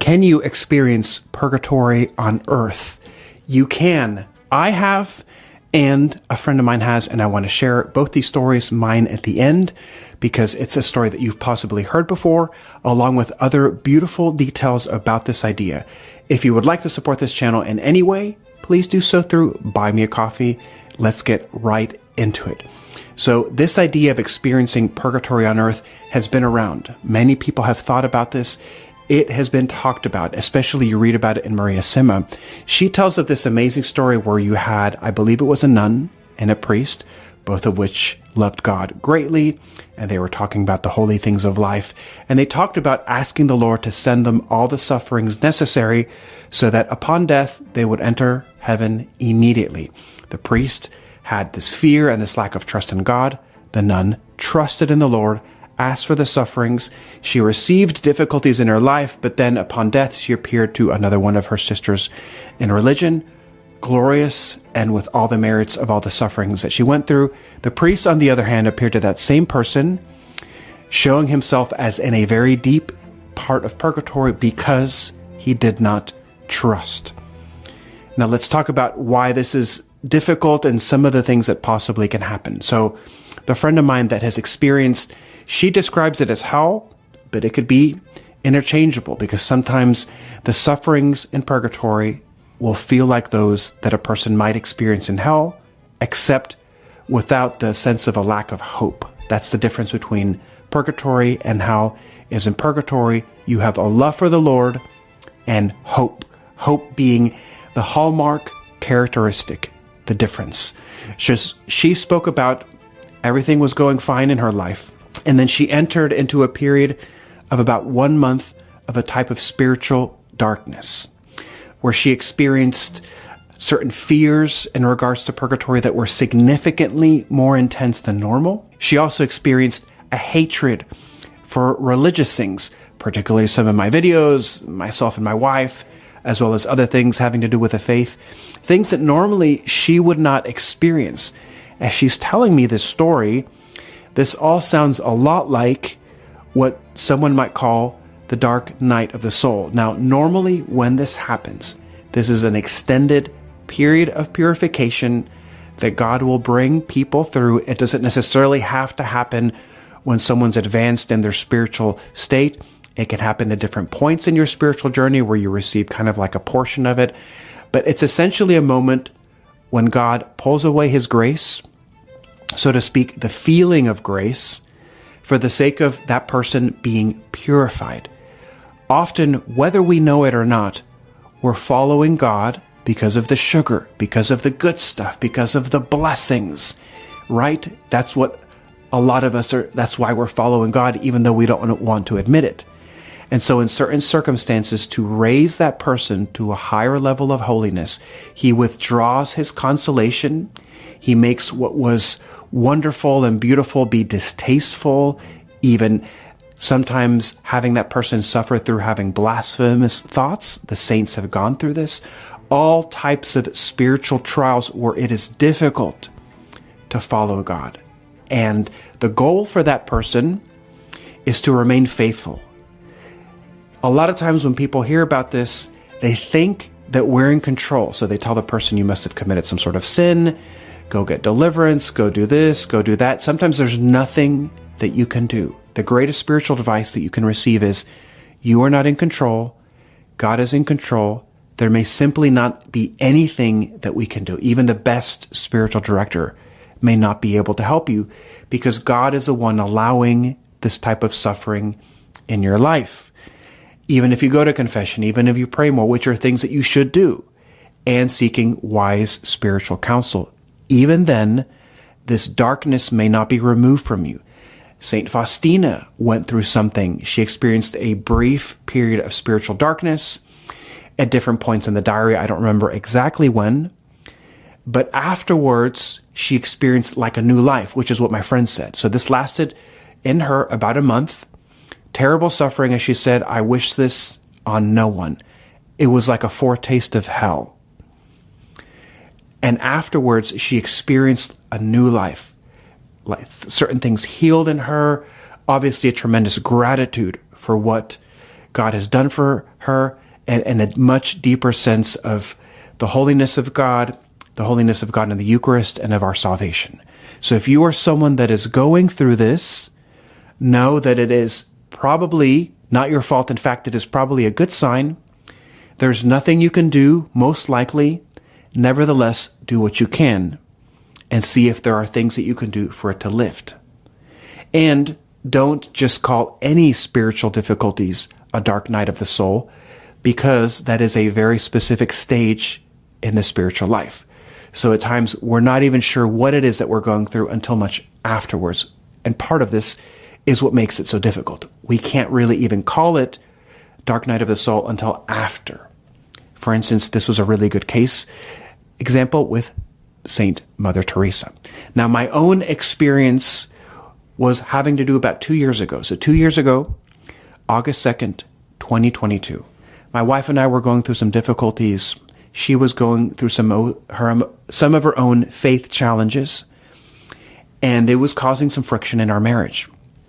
Can you experience purgatory on earth? You can. I have, and a friend of mine has, and I want to share both these stories, mine at the end, because it's a story that you've possibly heard before, along with other beautiful details about this idea. If you would like to support this channel in any way, please do so through Buy Me a Coffee. Let's get right into it. So this idea of experiencing purgatory on earth has been around. Many people have thought about this. It has been talked about, especially you read about it in Maria Sima. She tells of this amazing story where you had, I believe it was a nun and a priest, both of which loved God greatly, and they were talking about the holy things of life. And they talked about asking the Lord to send them all the sufferings necessary so that upon death, they would enter heaven immediately. The priest had this fear and this lack of trust in God. The nun trusted in the Lord, asked for the sufferings. She received difficulties in her life, but then upon death, she appeared to another one of her sisters in religion, glorious and with all the merits of all the sufferings that she went through. The priest, on the other hand, appeared to that same person, showing himself as in a very deep part of purgatory because he did not trust. Now let's talk about why this is difficult and some of the things that possibly can happen. So the friend of mine that has experienced, she describes it as hell, but it could be interchangeable because sometimes the sufferings in purgatory will feel like those that a person might experience in hell, except without the sense of a lack of hope. That's the difference between purgatory and hell, is in purgatory, you have a love for the Lord and hope. Hope being the hallmark characteristic, the difference. She spoke about everything was going fine in her life. And then she entered into a period of about 1 month of a type of spiritual darkness, where she experienced certain fears in regards to purgatory that were significantly more intense than normal. She also experienced a hatred for religious things, particularly some of my videos, myself and my wife, as well as other things having to do with the faith, things that normally she would not experience. As she's telling me this story, this all sounds a lot like what someone might call the dark night of the soul. Now, normally when this happens, this is an extended period of purification that God will bring people through. It doesn't necessarily have to happen when someone's advanced in their spiritual state. It can happen at different points in your spiritual journey where you receive kind of like a portion of it. But it's essentially a moment when God pulls away his grace, so to speak, the feeling of grace, for the sake of that person being purified. Often, whether we know it or not, we're following God because of the sugar, because of the good stuff, because of the blessings, right? That's what a lot of us are, that's why we're following God, even though we don't want to admit it. And so in certain circumstances, to raise that person to a higher level of holiness, he withdraws his consolation. He makes what was wonderful and beautiful be distasteful, even sometimes having that person suffer through having blasphemous thoughts. The saints have gone through this. All types of spiritual trials where it is difficult to follow God. And the goal for that person is to remain faithful. A lot of times when people hear about this, they think that we're in control. So they tell the person, you must have committed some sort of sin, go get deliverance, go do this, go do that. Sometimes there's nothing that you can do. The greatest spiritual advice that you can receive is, you are not in control. God is in control. There may simply not be anything that we can do. Even the best spiritual director may not be able to help you because God is the one allowing this type of suffering in your life. Even if you go to confession, even if you pray more, which are things that you should do, and seeking wise spiritual counsel, even then, this darkness may not be removed from you. Saint Faustina went through something. She experienced a brief period of spiritual darkness at different points in the diary. I don't remember exactly when, but afterwards, she experienced like a new life, which is what my friend said. So this lasted in her about a month. Terrible suffering, as she said, I wish this on no one. It was like a foretaste of hell. And afterwards, she experienced a new life. Certain things healed in her. Obviously, a tremendous gratitude for what God has done for her, and a much deeper sense of the holiness of God in the Eucharist, and of our salvation. So if you are someone that is going through this, know that it is probably not your fault. In fact, it is probably a good sign. There's nothing you can do, most likely. Nevertheless, do what you can and see if there are things that you can do for it to lift. And don't just call any spiritual difficulties a dark night of the soul, because that is a very specific stage in the spiritual life. So at times, we're not even sure what it is that we're going through until much afterwards. And part of this is what makes it so difficult. We can't really even call it dark night of the soul until after. For instance, this was a really good case example with Saint Mother Teresa. Now, my own experience was having to do about 2 years ago. So 2 years ago, August 2nd, 2022, my wife and I were going through some difficulties. She was going through some of her own faith challenges, and it was causing some friction in our marriage.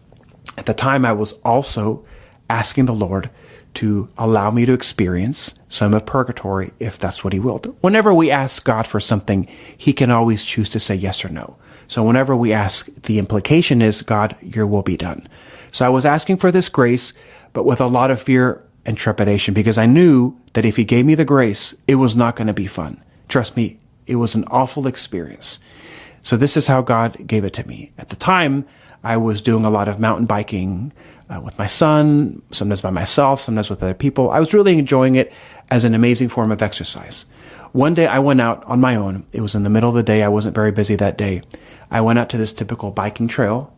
At the time, I was also asking the Lord to allow me to experience some of purgatory, if that's what he willed. Whenever we ask God for something, he can always choose to say yes or no. So whenever we ask, the implication is, God, your will be done. So I was asking for this grace, but with a lot of fear and trepidation, because I knew that if he gave me the grace, it was not going to be fun. Trust me, it was an awful experience. So this is how God gave it to me. At the time, I was doing a lot of mountain biking with my son, sometimes by myself, sometimes with other people. I was really enjoying it as an amazing form of exercise. One day I went out on my own. It was in the middle of the day. I wasn't very busy that day. I went out to this typical biking trail,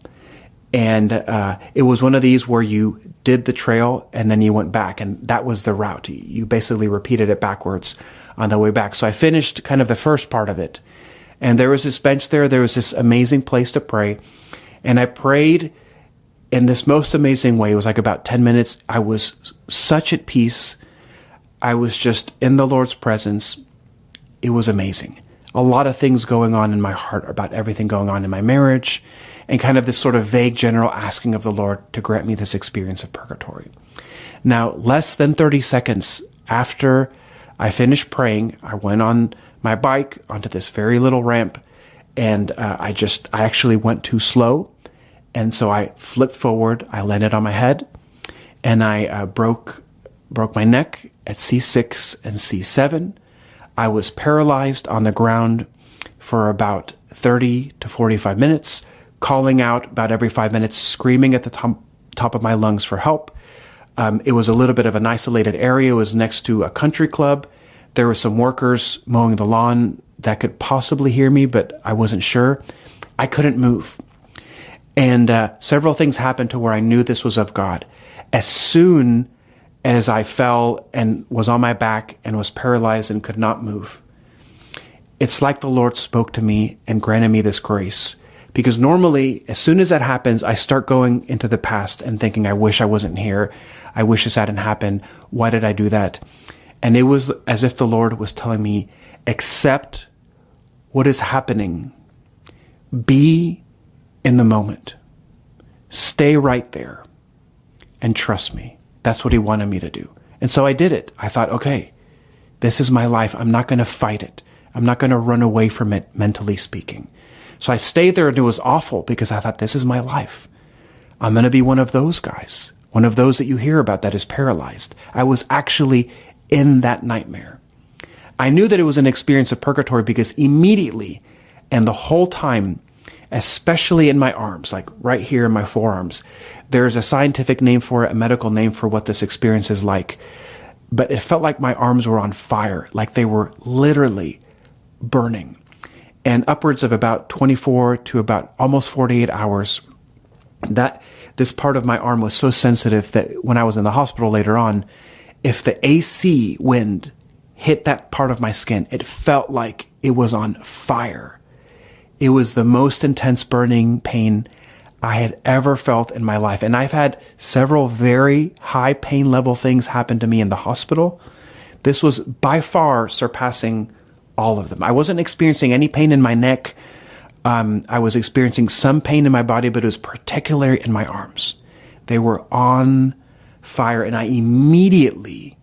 and it was one of these where you did the trail and then you went back, and that was the route. You basically repeated it backwards on the way back. So I finished kind of the first part of it, and there was this bench there. There was this amazing place to pray, and I prayed in this most amazing way. It was like about 10 minutes. I was such at peace. I was just in the Lord's presence. It was amazing. A lot of things going on in my heart about everything going on in my marriage, and kind of this sort of vague general asking of the Lord to grant me this experience of purgatory. Now, less than 30 seconds after I finished praying, I went on my bike onto this very little ramp, and I actually went too slow. And so I flipped forward, I landed on my head, and I broke my neck at C6 and C7. I was paralyzed on the ground for about 30 to 45 minutes, calling out about every 5 minutes, screaming at the top of my lungs for help. It was a little bit of an isolated area. It was next to a country club. There were some workers mowing the lawn that could possibly hear me, but I wasn't sure. I couldn't move. And several things happened to where I knew this was of God. As soon as I fell and was on my back and was paralyzed and could not move, it's like the Lord spoke to me and granted me this grace. Because normally, as soon as that happens, I start going into the past and thinking, I wish I wasn't here. I wish this hadn't happened. Why did I do that? And it was as if the Lord was telling me, accept what is happening. Be in the moment. Stay right there and trust me. That's what he wanted me to do. And so I did it. I thought, okay, this is my life. I'm not going to fight it. I'm not going to run away from it, mentally speaking. So I stayed there, and it was awful because I thought, this is my life. I'm going to be one of those guys, one of those that you hear about that is paralyzed. I was actually in that nightmare. I knew that it was an experience of purgatory because immediately and the whole time, especially in my arms, like right here in my forearms, there's a scientific name for it, a medical name for what this experience is like. But it felt like my arms were on fire, like they were literally burning. And upwards of about 24 to about almost 48 hours, that this part of my arm was so sensitive that when I was in the hospital later on, if the AC wind hit that part of my skin, it felt like it was on fire. It was the most intense burning pain I had ever felt in my life. And I've had several very high pain level things happen to me in the hospital. This was by far surpassing all of them. I wasn't experiencing any pain in my neck. I was experiencing some pain in my body, but it was particularly in my arms. They were on fire. And I immediately,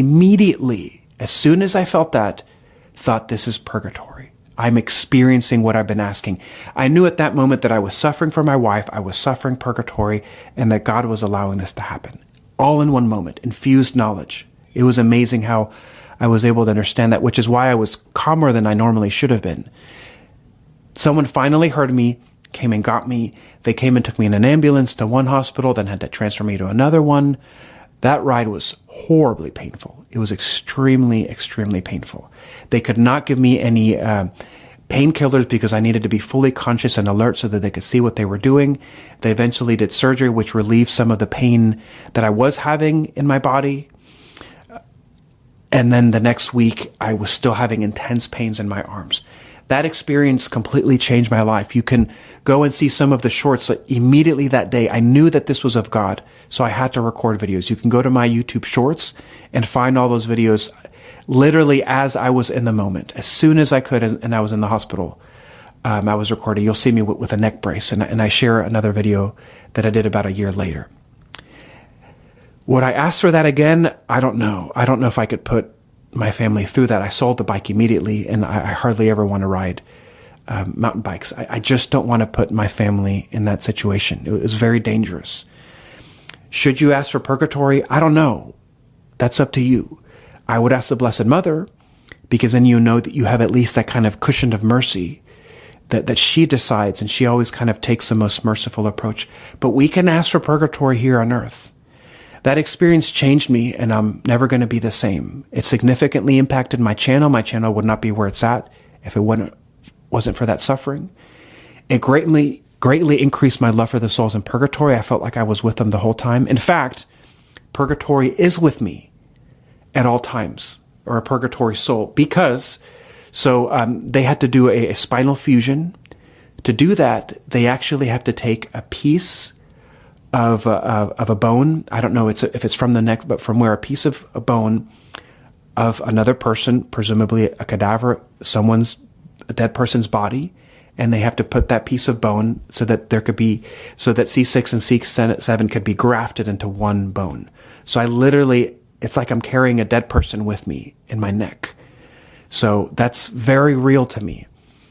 as soon as I felt that, thought, this is purgatory. I'm experiencing what I've been asking. I knew at that moment that I was suffering for my wife, I was suffering purgatory, and that God was allowing this to happen. All in one moment, infused knowledge. It was amazing how I was able to understand that, which is why I was calmer than I normally should have been. Someone finally heard me, came and got me. They came and took me in an ambulance to one hospital, then had to transfer me to another one. That ride was horribly painful. It was extremely, extremely painful. They could not give me any painkillers because I needed to be fully conscious and alert so that they could see what they were doing. They eventually did surgery, which relieved some of the pain that I was having in my body. And then the next week, I was still having intense pains in my arms. That experience completely changed my life. You can go and see some of the shorts. Immediately that day, I knew that this was of God, so I had to record videos. You can go to my YouTube shorts and find all those videos literally as I was in the moment. As soon as I could, and I was in the hospital, I was recording. You'll see me with a neck brace, and I share another video that I did about a year later. Would I ask for that again? I don't know. I don't know if I could put my family through that. I sold the bike immediately, and I hardly ever want to ride mountain bikes. I just don't want to put my family in that situation. It was very dangerous. Should you ask for purgatory? I don't know. That's up to you. I would ask the Blessed Mother, because then you know that you have at least that kind of cushion of mercy that she decides, and she always kind of takes the most merciful approach. But we can ask for purgatory here on earth. That experience changed me, and I'm never going to be the same. It significantly impacted my channel. My channel would not be where it's at if it wasn't for that suffering. It greatly increased my love for the souls in purgatory. I felt like I was with them the whole time. In fact, purgatory is with me at all times, or a purgatory soul, because they had to do a spinal fusion. To do that, they actually have to take a piece of a bone. I don't know if it's from the neck, but from where a piece of a bone of another person, presumably a cadaver, a dead person's body, and they have to put that piece of bone so that so that C6 and C7 could be grafted into one bone. So it's like I'm carrying a dead person with me in my neck. So that's very real to me.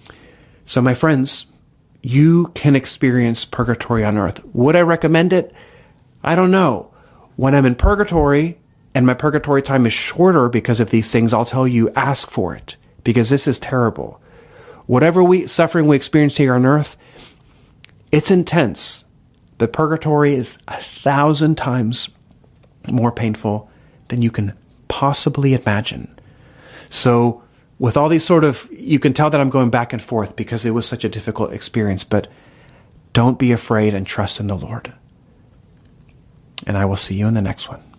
So my friends, you can experience purgatory on earth. Would I recommend it? I don't know. When I'm in purgatory and my purgatory time is shorter because of these things, I'll tell you, ask for it, because this is terrible. Whatever suffering we experience here on earth, it's intense. But purgatory is 1,000 times more painful than you can possibly imagine. So with all these you can tell that I'm going back and forth because it was such a difficult experience, but don't be afraid and trust in the Lord. And I will see you in the next one.